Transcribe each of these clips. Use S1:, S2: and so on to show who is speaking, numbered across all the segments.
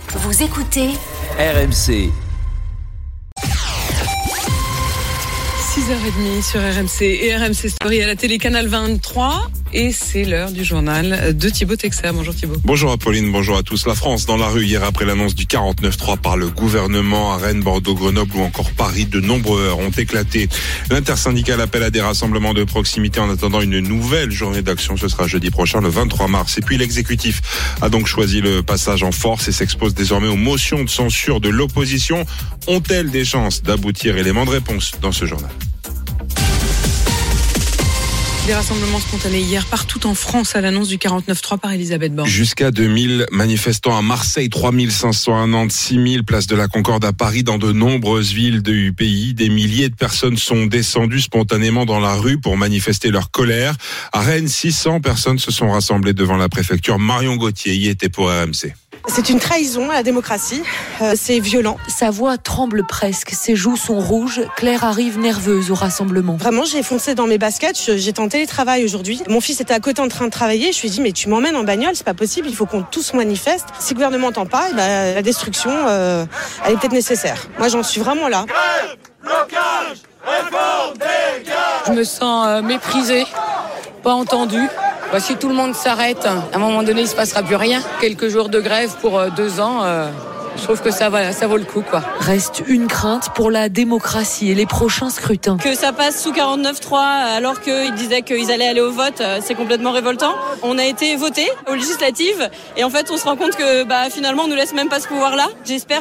S1: Vous écoutez
S2: RMC.
S3: 6h30 sur RMC et RMC Story à la télé Canal 23. Et c'est l'heure du journal de Thibaut Texer. Bonjour Thibaut.
S4: Bonjour Apolline, bonjour à tous. La France dans la rue hier après l'annonce du 49.3 par le gouvernement. À Rennes, Bordeaux, Grenoble ou encore Paris, de nombreux heurts ont éclaté. L'intersyndicale appelle à des rassemblements de proximité en attendant une nouvelle journée d'action. Ce sera jeudi prochain, le 23 mars. Et puis l'exécutif a donc choisi le passage en force et s'expose désormais aux motions de censure de l'opposition. Ont-elles des chances d'aboutir? Élément de réponse dans ce journal.
S3: Des rassemblements spontanés hier partout en France à l'annonce du 49.3 par Elisabeth Borne.
S4: Jusqu'à 2000 manifestants à Marseille, 3500 à Nantes, 6000 place de la Concorde à Paris. Dans de nombreuses villes du pays, des milliers de personnes sont descendues spontanément dans la rue pour manifester leur colère. À Rennes, 600 personnes se sont rassemblées devant la préfecture. Marion Gauthier y était pour RMC.
S5: C'est une trahison à la démocratie, c'est violent.
S6: Sa voix tremble presque, ses joues sont rouges, Claire arrive nerveuse au rassemblement.
S5: Vraiment, j'ai foncé dans mes baskets, j'étais en télétravail aujourd'hui. Mon fils était à côté en train de travailler, je lui ai dit mais tu m'emmènes en bagnole, c'est pas possible, il faut qu'on tous manifeste. Si le gouvernement n'entend pas, la destruction, elle est peut-être nécessaire. Moi j'en suis vraiment là.
S7: Grève, blocage, réforme, dégage.
S8: Je me sens méprisée, pas entendue. Si tout le monde s'arrête, à un moment donné, il ne se passera plus rien. Quelques jours de grève pour 2 ans, je trouve que ça vaut le coup, quoi.
S6: Reste une crainte pour la démocratie et les prochains scrutins.
S9: Que ça passe sous 49.3 alors qu'ils disaient qu'ils allaient aller au vote, c'est complètement révoltant. On a été votés aux législatives et en fait, on se rend compte que finalement, on nous laisse même pas ce pouvoir-là. J'espère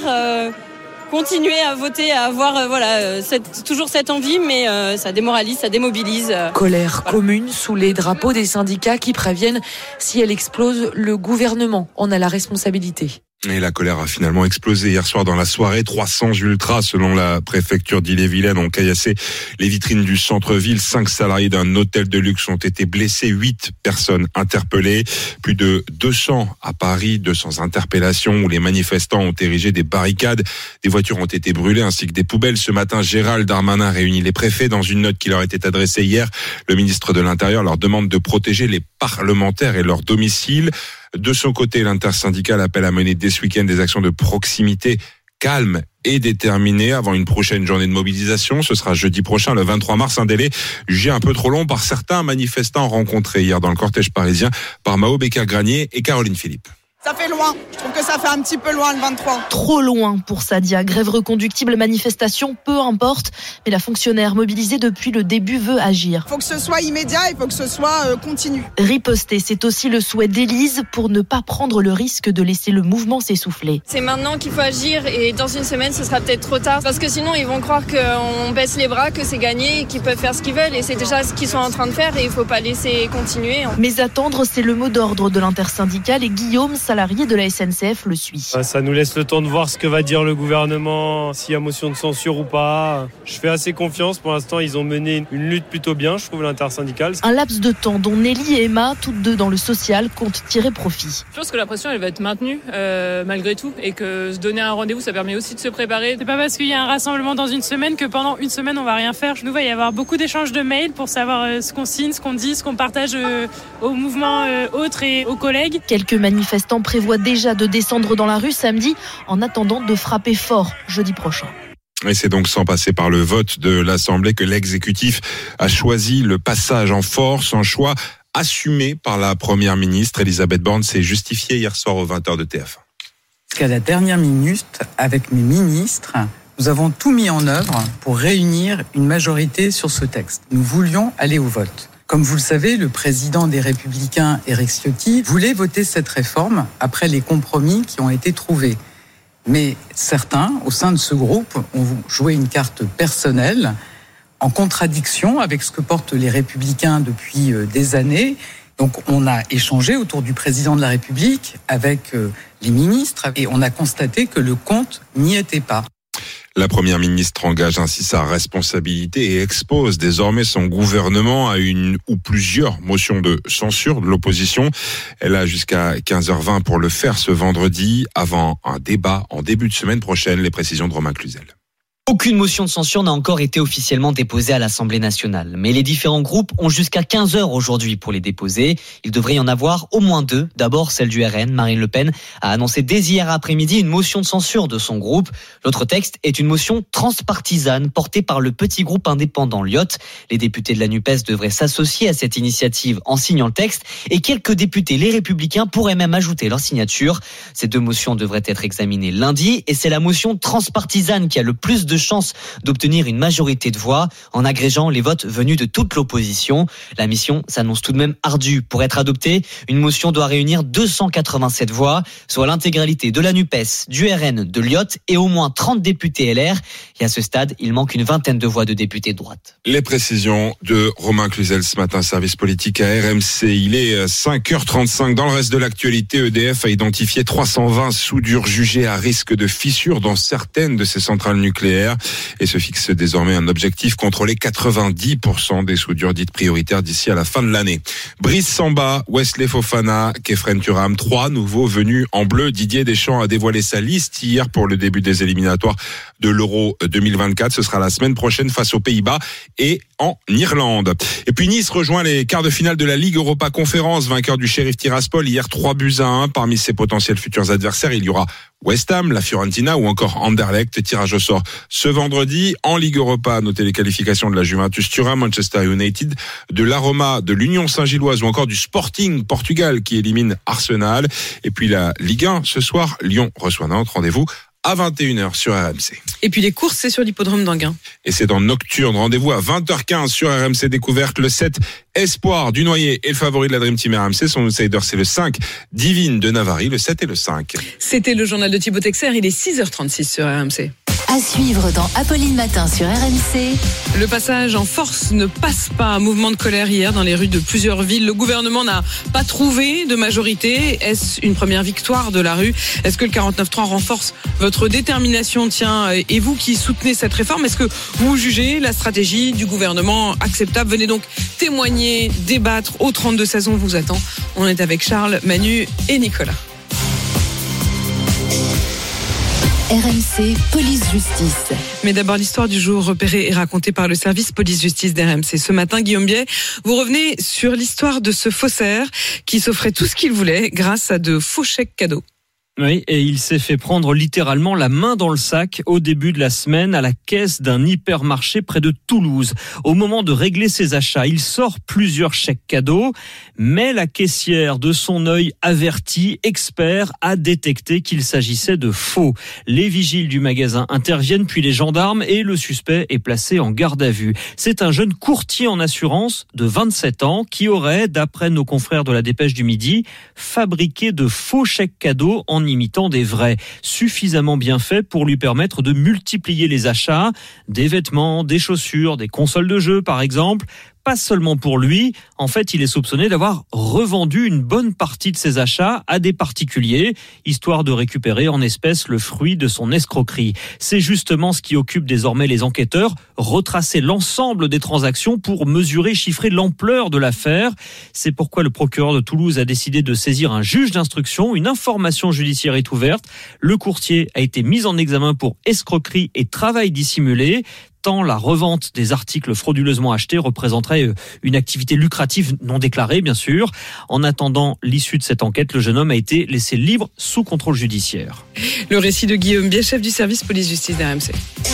S9: continuer à voter, à avoir toujours cette envie, mais ça démoralise, ça démobilise.
S6: Colère commune sous les drapeaux des syndicats qui préviennent si elle explose, le gouvernement en a la responsabilité.
S4: Et la colère a finalement explosé hier soir dans la soirée. 300 ultras, selon la préfecture d'Ille-et-Vilaine, ont caillassé les vitrines du centre-ville. 5 salariés d'un hôtel de luxe ont été blessés, 8 personnes interpellées. Plus de 200 à Paris, 200 interpellations où les manifestants ont érigé des barricades. Des voitures ont été brûlées ainsi que des poubelles. Ce matin, Gérald Darmanin réunit les préfets dans une note qui leur était adressée hier. Le ministre de l'Intérieur leur demande de protéger les parlementaires et leur domicile. De son côté, l'intersyndicale appelle à mener dès ce week-end des actions de proximité calmes et déterminées avant une prochaine journée de mobilisation. Ce sera jeudi prochain, le 23 mars, un délai jugé un peu trop long par certains manifestants rencontrés hier dans le cortège parisien par Mao Becker-Granier et Caroline Philippe.
S10: Ça fait loin, je trouve que ça fait un petit peu loin le 23.
S11: Trop loin pour Sadia. Grève reconductible, manifestation, peu importe. Mais la fonctionnaire mobilisée depuis le début veut agir.
S10: Il faut que ce soit immédiat, il faut que ce soit continu.
S11: Riposter, c'est aussi le souhait d'Élise pour ne pas prendre le risque de laisser le mouvement s'essouffler.
S9: C'est maintenant qu'il faut agir et dans une semaine ce sera peut-être trop tard parce que sinon ils vont croire qu'on baisse les bras, que c'est gagné et qu'ils peuvent faire ce qu'ils veulent et c'est déjà ce qu'ils sont en train de faire et il ne faut pas laisser continuer.
S11: Mais attendre, c'est le mot d'ordre de l'intersyndicale et Guillaume, salarié de la SNCF, le suit.
S12: Ça nous laisse le temps de voir ce que va dire le gouvernement, s'il y a motion de censure ou pas. Je fais assez confiance. Pour l'instant, ils ont mené une lutte plutôt bien, je trouve, l'intersyndicale.
S11: Un laps de temps dont Nelly et Emma, toutes deux dans le social, comptent tirer profit.
S13: Je pense que la pression, elle va être maintenue malgré tout et que se donner un rendez-vous, ça permet aussi de se préparer. C'est pas parce qu'il y a un rassemblement dans une semaine que pendant une semaine, on va rien faire. Nous, il va y avoir beaucoup d'échanges de mails pour savoir ce qu'on signe, ce qu'on dit, ce qu'on partage au mouvement autres et aux collègues.
S11: Quelques manifestants prévoient déjà de descendre dans la rue samedi en attendant de frapper fort jeudi prochain.
S4: Et c'est donc sans passer par le vote de l'Assemblée que l'exécutif a choisi le passage en force, un choix assumé par la Première ministre. Elisabeth Borne s'est justifiée hier soir aux 20h de TF1.
S14: Qu'à la dernière minute, avec mes ministres, nous avons tout mis en œuvre pour réunir une majorité sur ce texte. Nous voulions aller au vote. Comme vous le savez, le président des Républicains, Éric Ciotti, voulait voter cette réforme après les compromis qui ont été trouvés. Mais certains, au sein de ce groupe, ont joué une carte personnelle en contradiction avec ce que portent les Républicains depuis des années. Donc on a échangé autour du président de la République avec les ministres et on a constaté que le compte n'y était pas.
S4: La Première ministre engage ainsi sa responsabilité et expose désormais son gouvernement à une ou plusieurs motions de censure de l'opposition. Elle a jusqu'à 15h20 pour le faire ce vendredi avant un débat en début de semaine prochaine. Les précisions de Romain Cluzel.
S1: Aucune motion de censure n'a encore été officiellement déposée à l'Assemblée nationale. Mais les différents groupes ont jusqu'à 15h aujourd'hui pour les déposer. Il devrait y en avoir au moins 2. D'abord, celle du RN. Marine Le Pen a annoncé dès hier après-midi une motion de censure de son groupe. L'autre texte est une motion transpartisane portée par le petit groupe indépendant LIOT. Les députés de la NUPES devraient s'associer à cette initiative en signant le texte. Et quelques députés, les Républicains, pourraient même ajouter leur signature. Ces 2 motions devraient être examinées lundi. Et c'est la motion transpartisane qui a le plus de chances d'obtenir une majorité de voix en agrégeant les votes venus de toute l'opposition. La mission s'annonce tout de même ardue. Pour être adoptée, une motion doit réunir 287 voix, soit l'intégralité de la NUPES, du RN, de LIOT et au moins 30 députés LR. Et à ce stade, il manque une vingtaine de voix de députés de droite.
S4: Les précisions de Romain Cluzel ce matin, service politique à RMC. Il est 5h35. Dans le reste de l'actualité, EDF a identifié 320 soudures jugées à risque de fissures dans certaines de ses centrales nucléaires et se fixe désormais un objectif contrôler 90% des soudures dites prioritaires d'ici à la fin de l'année. Brice Samba, Wesley Fofana, Kefren Turam, 3 nouveaux venus en bleu. Didier Deschamps a dévoilé sa liste hier pour le début des éliminatoires de l'Euro 2024. Ce sera la semaine prochaine face aux Pays-Bas et en Irlande. Et puis Nice rejoint les quarts de finale de la Ligue Europa Conférence, vainqueur du Sheriff Tiraspol hier 3-1. Parmi ses potentiels futurs adversaires, il y aura West Ham, la Fiorentina ou encore Anderlecht. Tirage au sort ce vendredi en Ligue Europa. Notez les qualifications de la Juventus Turin, Manchester United, de la Roma, de l'Union Saint-Gilloise ou encore du Sporting Portugal qui élimine Arsenal. Et puis la Ligue 1 ce soir, Lyon reçoit Nantes. Rendez-vous à 21h sur RMC.
S3: Et puis les courses, c'est sur l'hippodrome d'Anguin.
S4: Et c'est dans Nocturne. Rendez-vous à 20h15 sur RMC Découverte. Le 7 Espoir du Noyer et le favori de la Dream Team RMC. Son outsider, c'est le 5 Divine de Navarre, le 7 et le 5.
S3: C'était le journal de Thibaut Texer. Il est 6h36 sur RMC.
S2: À suivre dans Apolline Matin sur RMC.
S3: Le passage en force ne passe pas. Un mouvement de colère hier dans les rues de plusieurs villes. Le gouvernement n'a pas trouvé de majorité. Est-ce une première victoire de la rue? Est-ce que le 49.3 renforce votre détermination? Tiens, et vous qui soutenez cette réforme, est-ce que vous jugez la stratégie du gouvernement acceptable? Venez donc témoigner, débattre. Au 32-16, on vous attend. On est avec Charles, Manu et Nicolas.
S2: RMC Police-Justice.
S3: Mais d'abord, l'histoire du jour repérée et racontée par le service Police-Justice d'RMC. Ce matin, Guillaume Biet, vous revenez sur l'histoire de ce faussaire qui s'offrait tout ce qu'il voulait grâce à de faux chèques cadeaux.
S15: Oui, et il s'est fait prendre littéralement la main dans le sac au début de la semaine à la caisse d'un hypermarché près de Toulouse. Au moment de régler ses achats, il sort plusieurs chèques cadeaux, mais la caissière, de son œil averti, expert, a détecté qu'il s'agissait de faux. Les vigiles du magasin interviennent, puis les gendarmes, et le suspect est placé en garde à vue. C'est un jeune courtier en assurance de 27 ans qui aurait, d'après nos confrères de la Dépêche du Midi, fabriqué de faux chèques cadeaux en imitant des vrais, suffisamment bien faits pour lui permettre de multiplier les achats, des vêtements, des chaussures, des consoles de jeux par exemple. Pas seulement pour lui, en fait, il est soupçonné d'avoir revendu une bonne partie de ses achats à des particuliers, histoire de récupérer en espèces le fruit de son escroquerie. C'est justement ce qui occupe désormais les enquêteurs, retracer l'ensemble des transactions pour mesurer, chiffrer l'ampleur de l'affaire. C'est pourquoi le procureur de Toulouse a décidé de saisir un juge d'instruction. Une information judiciaire est ouverte. Le courtier a été mis en examen pour escroquerie et travail dissimulé. La revente des articles frauduleusement achetés représenterait une activité lucrative non déclarée, bien sûr. En attendant l'issue de cette enquête, le jeune homme a été laissé libre sous contrôle judiciaire.
S3: Le récit de Guillaume Biet, chef du service police-justice d'RMC.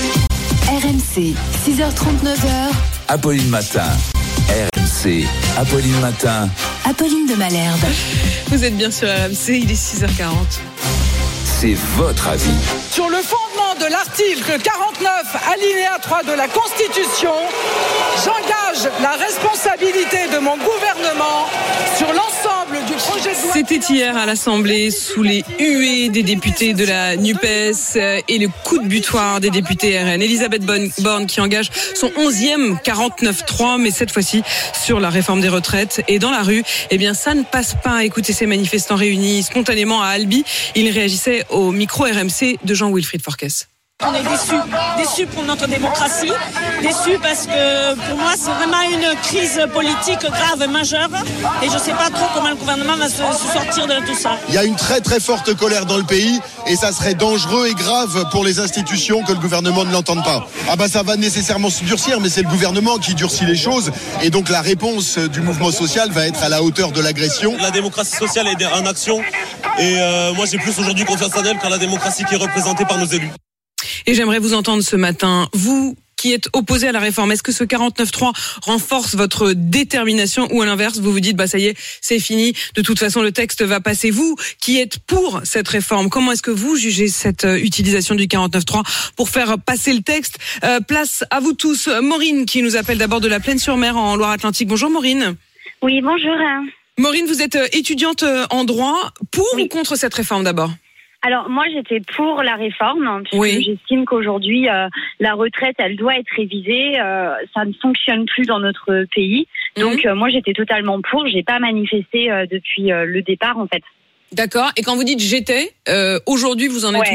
S2: RMC, 6h39.
S16: Apolline Matin. RMC, Apolline Matin.
S2: Apolline de Malherbe.
S3: Vous êtes bien sur RMC, il est 6h40.
S16: C'est votre avis.
S10: Sur le fondement de l'article 49, alinéa 3 de la Constitution, j'engage la responsabilité de mon gouvernement sur l'ensemble du projet de loi.
S3: C'était hier à l'Assemblée, sous les huées des députés de la NUPES et le coup de butoir des députés RN. Elisabeth Borne qui engage son 11e 49.3, mais cette fois-ci sur la réforme des retraites. Et dans la rue, eh bien, ça ne passe pas. Écoutez ces manifestants réunis spontanément à Albi. Ils réagissaient au micro RMC de Jean-Wilfried Forquès.
S17: On est déçus pour notre démocratie, déçus parce que pour moi c'est vraiment une crise politique grave, majeure, et je ne sais pas trop comment le gouvernement va se sortir de tout ça.
S18: Il y a une très très forte colère dans le pays et ça serait dangereux et grave pour les institutions que le gouvernement ne l'entende pas. Ah bah ça va nécessairement se durcir, mais c'est le gouvernement qui durcit les choses et donc la réponse du mouvement social va être à la hauteur de l'agression.
S19: La démocratie sociale est en action et moi j'ai plus aujourd'hui confiance en elle qu'en la démocratie qui est représentée par nos élus.
S3: Et j'aimerais vous entendre ce matin, vous qui êtes opposé à la réforme, est-ce que ce 49.3 renforce votre détermination ou à l'inverse, vous vous dites, ça y est, c'est fini, de toute façon le texte va passer. Vous qui êtes pour cette réforme, comment est-ce que vous jugez cette utilisation du 49.3 pour faire passer le texte? Place à vous tous. Maureen qui nous appelle d'abord de la Plaine-sur-Mer en Loire-Atlantique. Bonjour Maureen.
S20: Oui, bonjour.
S3: Maureen, vous êtes étudiante en droit, pour ou contre cette réforme d'abord?
S20: Alors moi j'étais pour la réforme puisque j'estime qu'aujourd'hui la retraite elle doit être révisée, ça ne fonctionne plus dans notre pays. Donc moi j'étais totalement pour, j'ai pas manifesté depuis le départ en fait.
S3: D'accord, et quand vous dites j'étais, aujourd'hui vous en êtes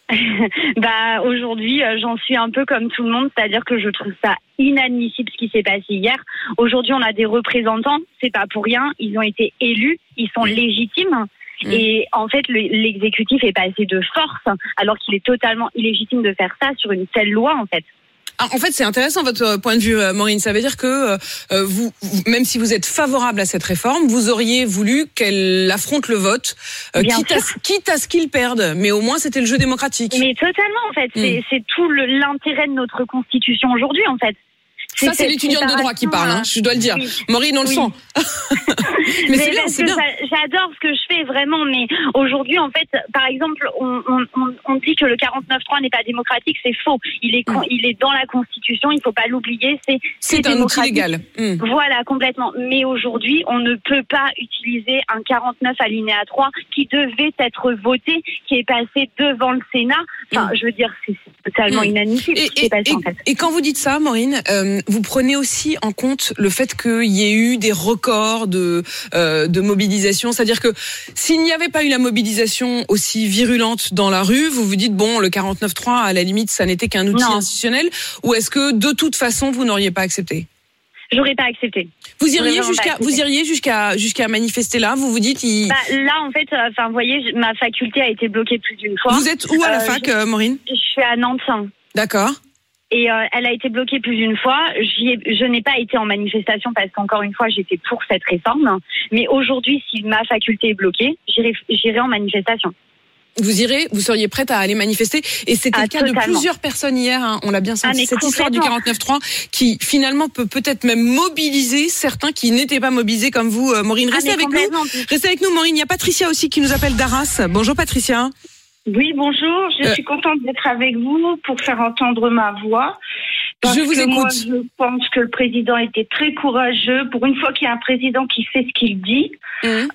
S3: où?
S20: Aujourd'hui j'en suis un peu comme tout le monde, c'est-à-dire que je trouve ça inadmissible ce qui s'est passé hier. Aujourd'hui on a des représentants, c'est pas pour rien, ils ont été élus, ils sont légitimes. Et en fait, l'exécutif est passé de force, alors qu'il est totalement illégitime de faire ça sur une telle loi, en fait.
S3: Ah, en fait, c'est intéressant votre point de vue, Maureen. Ça veut dire que vous, même si vous êtes favorable à cette réforme, vous auriez voulu qu'elle affronte le vote, quitte à ce qu'ils perdent. Mais au moins, c'était le jeu démocratique.
S20: Mais totalement, en fait. C'est tout l'intérêt de notre Constitution aujourd'hui, en fait.
S3: Ça, c'est l'étudiante de droit qui parle, je dois le dire. Oui. Maureen, on le sent.
S20: mais c'est bien, c'est bien. J'adore ce que je fais, vraiment, mais aujourd'hui, en fait, par exemple, on dit que le 49.3 n'est pas démocratique, c'est faux. Il est dans la Constitution, il faut pas l'oublier, c'est
S3: un outil légal.
S20: Voilà, complètement. Mais aujourd'hui, on ne peut pas utiliser un 49 alinéa 3 qui devait être voté, qui est passé devant le Sénat. Enfin, je veux dire, c'est totalement inadmissible ce qui est passé, en fait.
S3: Et quand vous dites ça, Maureen, vous prenez aussi en compte le fait qu'il y ait eu des records de mobilisation, c'est-à-dire que s'il n'y avait pas eu la mobilisation aussi virulente dans la rue, vous vous dites bon, le 49.3 à la limite ça n'était qu'un outil institutionnel, ou est-ce que de toute façon vous n'auriez pas accepté?
S20: J'aurais pas accepté.
S3: Vous iriez jusqu'à manifester là? Vous vous dites
S20: là en fait, vous voyez, ma faculté a été bloquée plus d'une fois.
S3: Vous êtes où à la fac, Maureen?
S20: Je suis à Nantes.
S3: D'accord.
S20: Et elle a été bloquée plus d'une fois. Je n'ai pas été en manifestation parce qu'encore une fois, j'étais pour cette réforme. Mais aujourd'hui, si ma faculté est bloquée, j'irai en manifestation.
S3: Vous seriez prête à aller manifester? Et c'était le cas de plusieurs personnes hier, on l'a bien senti. Cette histoire du 49.3 qui finalement peut peut-être même mobiliser certains qui n'étaient pas mobilisés comme vous, Maureen. Restez avec nous, Maureen. Il y a Patricia aussi qui nous appelle d'Arras. Bonjour Patricia.
S21: Oui, bonjour. Je suis contente d'être avec vous pour faire entendre ma voix.
S3: Je vous écoute.
S21: Moi, je pense que le président était très courageux. Pour une fois qu'il y a un président qui fait ce qu'il dit. Les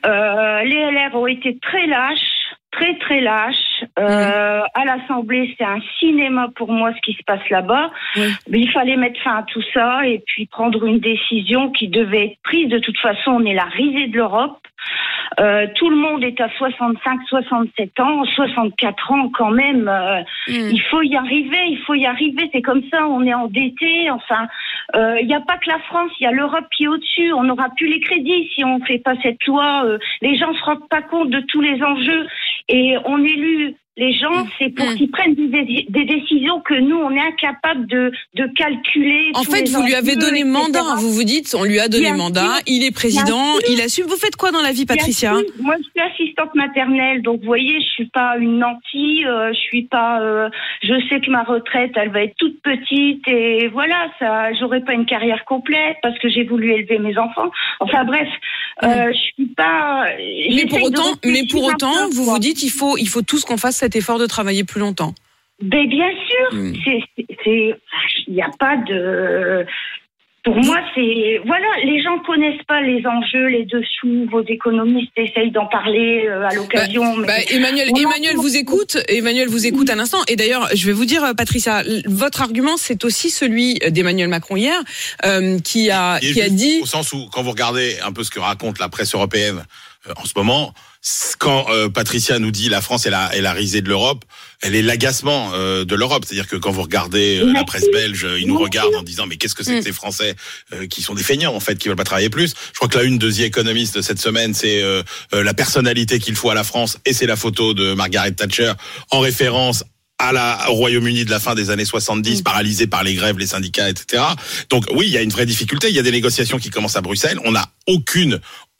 S21: LR ont été très lâches. Très très lâche. À l'Assemblée, c'est un cinéma pour moi ce qui se passe là-bas. Mais il fallait mettre fin à tout ça et puis prendre une décision qui devait être prise. De toute façon, on est la risée de l'Europe. Tout le monde est à 65, 67 ans, 64 ans quand même. Il faut y arriver. C'est comme ça, on est endetté. Enfin, il n'y a pas que la France, il y a l'Europe qui est au-dessus. On n'aura plus les crédits si on ne fait pas cette loi. Les gens ne se rendent pas compte de tous les enjeux. Et on élu les gens, c'est pour qu'ils prennent des décisions que nous, on est incapable de calculer.
S3: En fait, vous lui avez donné mandat. Vous vous dites, on lui a donné mandat. Il est président, il assume. Vous faites quoi dans la vie, Patricia?
S21: Moi, je suis assistante maternelle. Donc, vous voyez, je suis pas une nantie. Je suis pas. Je sais que ma retraite, elle va être toute petite. Et voilà, ça. J'aurai pas une carrière complète parce que j'ai voulu élever mes enfants. Enfin bref, je suis pas.
S3: Mais pour autant, vous vous dites, il faut tous qu'on fasse cet effort de travailler plus longtemps.
S21: Ben bien sûr, il n'y a pas de. Pour moi, voilà, les gens connaissent pas les enjeux, les dessous. Vos économistes essayent d'en parler à l'occasion.
S3: Emmanuel vous écoute. Emmanuel vous écoute à l'instant. Et d'ailleurs, je vais vous dire, Patricia, votre argument, c'est aussi celui d'Emmanuel Macron hier, qui a dit.
S22: Au sens où, quand vous regardez un peu ce que raconte la presse européenne,
S5: en ce moment, quand Patricia nous dit la France est la risée de l'Europe, elle est l'agacement de l'Europe. C'est-à-dire que quand vous regardez la presse belge, ils nous regardent en disant mais qu'est-ce que c'est que ces Français qui sont des feignants en fait, qui veulent pas travailler plus. Je crois que la une de The Economist de cette semaine, c'est la personnalité qu'il faut à la France, et c'est la photo de Margaret Thatcher en référence au Royaume-Uni de la fin des années 70, paralysé par les grèves, les syndicats, etc. Donc oui, il y a une vraie difficulté. Il y a des négociations qui commencent à Bruxelles. On n'a aucune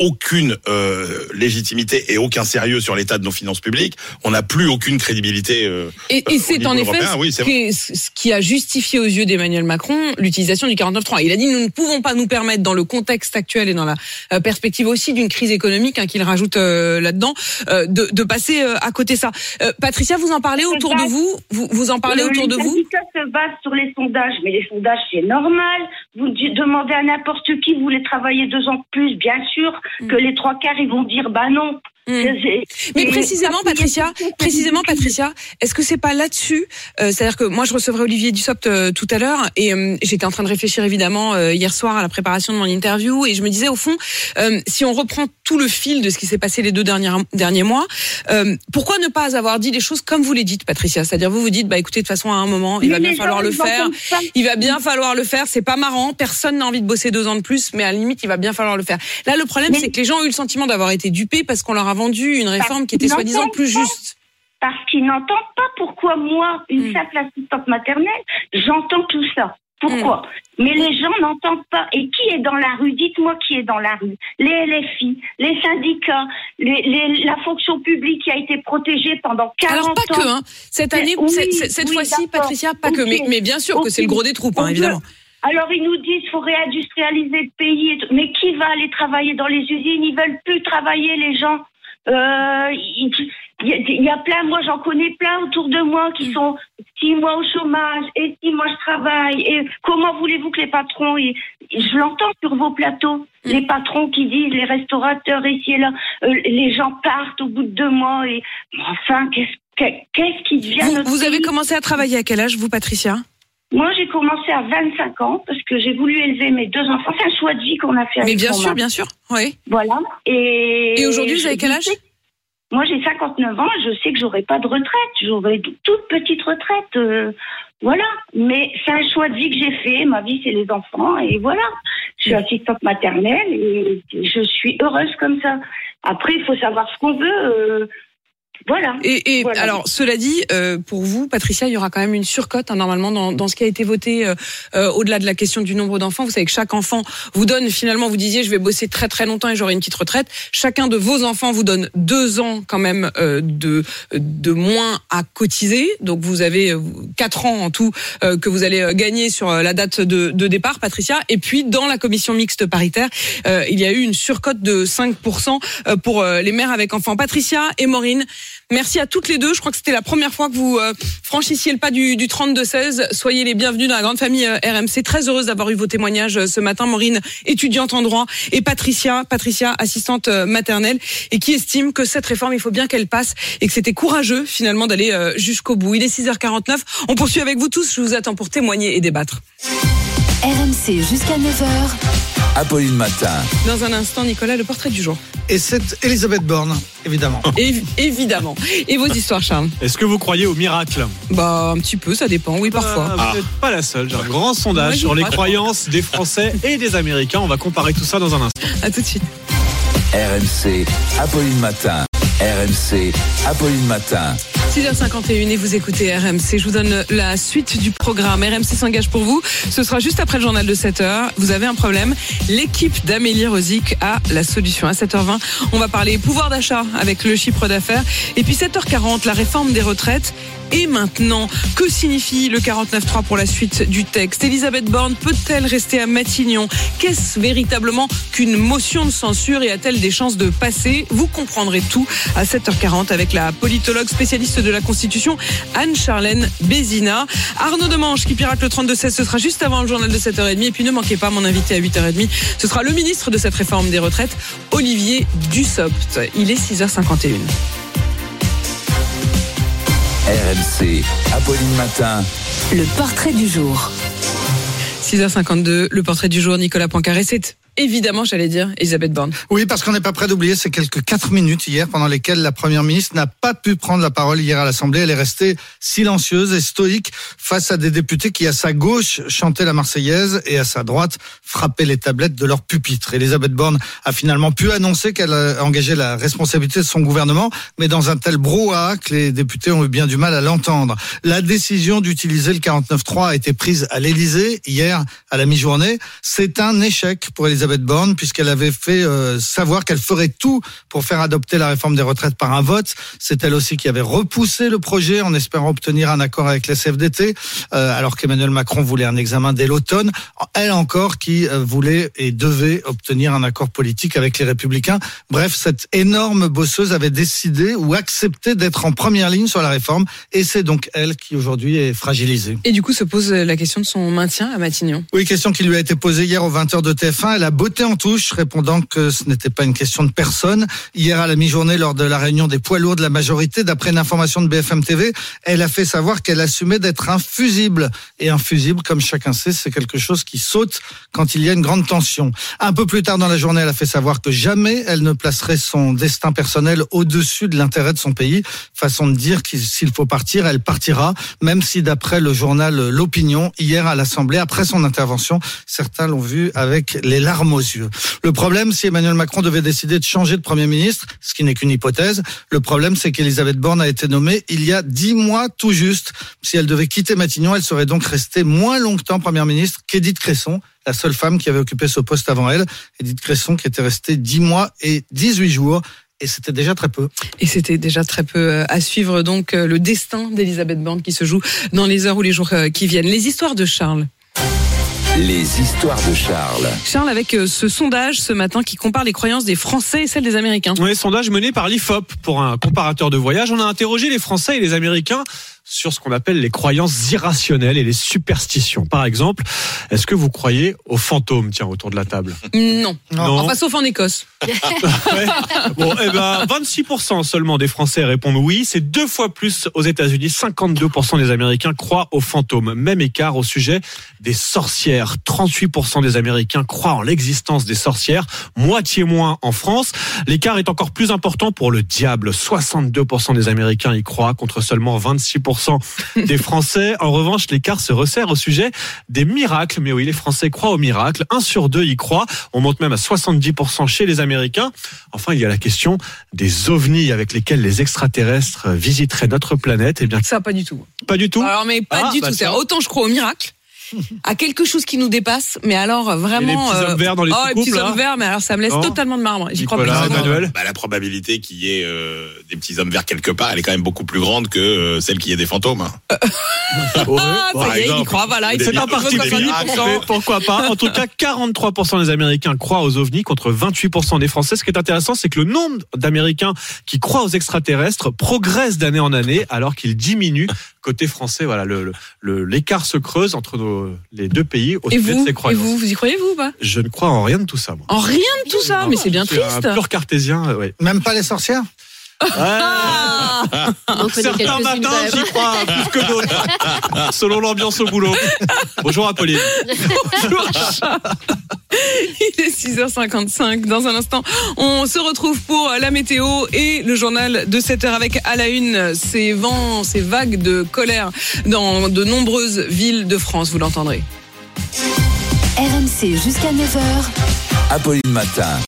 S5: légitimité et aucun sérieux sur l'état de nos finances publiques. On n'a plus aucune crédibilité.
S3: Et c'est en effet ce qui a justifié aux yeux d'Emmanuel Macron l'utilisation du 49.3. Il a dit nous ne pouvons pas nous permettre, dans le contexte actuel et dans la perspective aussi d'une crise économique qu'il rajoute là-dedans, de passer à côté ça. Patricia, vous en parlez autour de vous. Vous en parlez autour de vous.
S21: Les syndicats se basent sur les sondages, mais les sondages c'est normal. Vous demandez à n'importe qui, vous voulez travailler 2 ans de plus, bien sûr que les 3/4 ils vont dire bah non.
S3: Mais précisément Patricia, est-ce que c'est pas là-dessus, c'est-à-dire que moi je recevrai Olivier Dussopt tout à l'heure et j'étais en train de réfléchir évidemment hier soir à la préparation de mon interview et je me disais au fond si on reprend tout le fil de ce qui s'est passé les 2 derniers mois, pourquoi ne pas avoir dit les choses comme vous les dites Patricia, c'est-à-dire vous dites bah écoutez de toute façon à un moment il va bien falloir le faire, c'est pas marrant, personne n'a envie de bosser 2 ans de plus mais à la limite il va bien falloir le faire. Là le problème c'est que les gens ont eu le sentiment d'avoir été dupés parce qu'on leur a vendu une réforme qui était soi-disant plus juste.
S21: Parce qu'ils n'entendent pas pourquoi moi, une simple assistante maternelle, j'entends tout ça. Pourquoi ? Mais les gens n'entendent pas. Et qui est dans la rue ? Dites-moi qui est dans la rue. Les LFI, les syndicats, la fonction publique qui a été protégée pendant 40 ans.
S3: Alors pas que, hein. Cette année, cette fois-ci, Patricia, pas que. Mais bien sûr que c'est le gros des troupes, évidemment.
S21: Alors ils nous disent qu'il faut réindustrialiser le pays. Mais qui va aller travailler dans les usines ? Ils veulent plus travailler, les gens. Il y a plein, moi j'en connais plein autour de moi qui sont 6 mois au chômage et 6 mois je travaille. Et comment voulez-vous que les patrons, je l'entends sur vos plateaux, les patrons qui disent, les restaurateurs ici et là, les gens partent au bout de 2 mois et enfin qu'est-ce qui devient
S3: Vous avez commencé à travailler à quel âge vous Patricia ?
S21: Moi, j'ai commencé à 25 ans parce que j'ai voulu élever mes 2 enfants. C'est un choix de vie qu'on a fait avec
S3: Mais bien sûr, oui.
S21: Voilà.
S3: Et aujourd'hui, vous avez quel âge ?
S21: Moi, j'ai 59 ans. Je sais que j'aurai pas de retraite. J'aurai une toute petite retraite. Voilà. Mais c'est un choix de vie que j'ai fait. Ma vie, c'est les enfants. Et voilà. Je suis assistante maternelle et je suis heureuse comme ça. Après, il faut savoir ce qu'on veut. Voilà.
S3: Et
S21: voilà.
S3: Alors, cela dit, pour vous, Patricia, il y aura quand même une surcote normalement dans ce qui a été voté au-delà de la question du nombre d'enfants. Vous savez que chaque enfant vous donne, finalement, vous disiez, je vais bosser très très longtemps et j'aurai une petite retraite. Chacun de vos enfants vous donne 2 ans quand même de moins à cotiser. Donc vous avez 4 ans en tout que vous allez gagner sur la date de départ, Patricia. Et puis dans la commission mixte paritaire, il y a eu une surcote de 5% pour les mères avec enfants. Patricia et Maureen, merci à toutes les deux. Je crois que c'était la première fois que vous franchissiez le pas du 32-16. Soyez les bienvenus dans la grande famille RMC. Très heureuse d'avoir eu vos témoignages ce matin. Maureen, étudiante en droit, et Patricia, assistante maternelle, et qui estime que cette réforme, il faut bien qu'elle passe et que c'était courageux finalement d'aller jusqu'au bout. Il est 6h49. On poursuit avec vous tous. Je vous attends pour témoigner et débattre.
S2: RMC jusqu'à 9h.
S16: Apolline Matin.
S3: Dans un instant, Nicolas, le portrait du jour.
S22: Et c'est Elisabeth Borne, évidemment.
S3: Évidemment. Et vos histoires, Charles ?
S12: Est-ce que vous croyez au miracle ?
S3: Bah, un petit peu, ça dépend, oui, parfois.
S12: Vous n'êtes pas la seule. J'ai un grand sondage sur les croyances des Français et des Américains. On va comparer tout ça dans un instant.
S3: À tout de suite.
S16: RMC, Apolline Matin. RMC, Apolline Matin.
S3: 6h51 et vous écoutez RMC. Je vous donne la suite du programme. RMC s'engage pour vous. Ce sera juste après le journal de 7h. Vous avez un problème. L'équipe d'Amélie Rosic a la solution. À 7h20, on va parler pouvoir d'achat avec le chiffre d'affaires. Et puis 7h40, la réforme des retraites. Et maintenant, que signifie le 49.3 pour la suite du texte ? Elisabeth Borne peut-elle rester à Matignon ? Qu'est-ce véritablement qu'une motion de censure et a-t-elle des chances de passer ? Vous comprendrez tout à 7h40 avec la politologue spécialiste de la Constitution, Anne-Charlène Bézina. Arnaud Demange qui pirate le 32-16, ce sera juste avant le journal de 7h30. Et puis ne manquez pas mon invité à 8h30. Ce sera le ministre de cette réforme des retraites, Olivier Dussopt. Il est 6h51.
S16: RMC, Apolline Matin.
S2: Le portrait du jour.
S3: 6h52, le portrait du jour, Nicolas Poincaré. C'est Évidemment, j'allais dire Elisabeth Borne.
S22: Oui, parce qu'on n'est pas prêt d'oublier ces quelques 4 minutes hier pendant lesquelles la Première ministre n'a pas pu prendre la parole hier à l'Assemblée. Elle est restée silencieuse et stoïque face à des députés qui, à sa gauche, chantaient la Marseillaise et à sa droite, frappaient les tablettes de leur pupitre. Elisabeth Borne a finalement pu annoncer qu'elle a engagé la responsabilité de son gouvernement, mais dans un tel brouhaha que les députés ont eu bien du mal à l'entendre. La décision d'utiliser le 49.3 a été prise à l'Élysée hier à la mi-journée. C'est un échec pour Elisabeth Borne, puisqu'elle avait fait savoir qu'elle ferait tout pour faire adopter la réforme des retraites par un vote. C'est elle aussi qui avait repoussé le projet en espérant obtenir un accord avec la CFDT, alors qu'Emmanuel Macron voulait un examen dès l'automne. Elle encore qui voulait et devait obtenir un accord politique avec les Républicains. Bref, cette énorme bosseuse avait décidé ou accepté d'être en première ligne sur la réforme, et c'est donc elle qui aujourd'hui est fragilisée.
S3: Et du coup se pose la question de son maintien à Matignon.
S22: Oui, question qui lui a été posée hier aux 20h de TF1. Elle a botté en touche, répondant que ce n'était pas une question de personne. Hier à la mi-journée, lors de la réunion des poids lourds de la majorité, d'après une information de BFM TV, elle a fait savoir qu'elle assumait d'être infusible. Et infusible, comme chacun sait, c'est quelque chose qui saute quand il y a une grande tension. Un peu plus tard dans la journée, elle a fait savoir que jamais elle ne placerait son destin personnel au-dessus de l'intérêt de son pays. Façon de dire que s'il faut partir, elle partira, même si d'après le journal L'Opinion, hier à l'Assemblée, après son intervention, certains l'ont vu avec les larmes aux yeux. Le problème, si Emmanuel Macron devait décider de changer de Premier ministre, ce qui n'est qu'une hypothèse, le problème, c'est qu'Elisabeth Borne a été nommée il y a 10 mois tout juste. Si elle devait quitter Matignon, elle serait donc restée moins longtemps Première ministre qu'Édith Cresson, la seule femme qui avait occupé ce poste avant elle. Édith Cresson qui était restée 10 mois et 18 jours. Et c'était déjà très peu.
S3: Et c'était déjà très peu à suivre, donc, le destin d'Elisabeth Borne qui se joue dans les heures ou les jours qui viennent. Les histoires de Charles.
S16: Les histoires de Charles.
S3: Charles, avec ce sondage ce matin qui compare les croyances des Français et celles des Américains.
S15: Oui, sondage mené par l'IFOP pour un comparateur de voyage. On a interrogé les Français et les Américains sur ce qu'on appelle les croyances irrationnelles et les superstitions. Par exemple, est-ce que vous croyez aux fantômes, tiens, autour de la table?
S3: Non. Enfin, sauf en Écosse.
S15: Ouais. Bon, 26% seulement des Français répondent oui. C'est 2 fois plus aux États-Unis. 52% des Américains croient aux fantômes. Même écart au sujet des sorcières. 38% des Américains croient en l'existence des sorcières. Moitié moins en France. L'écart est encore plus important pour le diable. 62% des Américains y croient contre seulement 26% des Français. En revanche, l'écart se resserre au sujet des miracles. Mais oui, les Français croient aux miracles. 1 sur 2 y croient. On monte même à 70% chez les Américains. Enfin, il y a la question des ovnis avec lesquels les extraterrestres visiteraient notre planète. Eh bien,
S3: ça, pas du tout.
S15: Pas du tout.
S3: Alors, mais pas du tout. Autant je crois aux miracles, à quelque chose qui nous dépasse, mais alors vraiment.
S15: Et les petits hommes verts dans les
S3: les petits hommes verts, mais alors ça me laisse totalement de marbre. J'y crois pas.
S15: Emmanuel.
S5: La probabilité qu'il y ait des petits hommes verts quelque part, elle est quand même beaucoup plus grande que celle qu'il y ait des fantômes.
S3: Ça y est, il y croit, voilà.
S15: C'est un parti pris, pourquoi pas. En tout cas, 43% des Américains croient aux ovnis contre 28% des Français. Ce qui est intéressant, c'est que le nombre d'Américains qui croient aux extraterrestres progresse d'année en année, alors qu'il diminue côté français. Voilà, l'écart se creuse entre les deux pays au sujet de ces croyances.
S3: Et vous y croyez, vous ou pas?
S15: Je ne crois en rien de tout ça, moi.
S3: En rien de tout ça? Mais c'est bien triste.
S15: Un pur cartésien, oui.
S22: Même pas les sorcières?
S15: Certains matins, j'y crois plus que d'autres, selon l'ambiance au boulot. Bonjour Apolline.
S3: Bonjour Charles. Il est 6h55. Dans un instant, on se retrouve pour la météo et le journal de 7h avec à la une ces vents, ces vagues de colère dans de nombreuses villes de France. Vous l'entendrez.
S2: RMC jusqu'à 9h.
S16: Apolline Matin.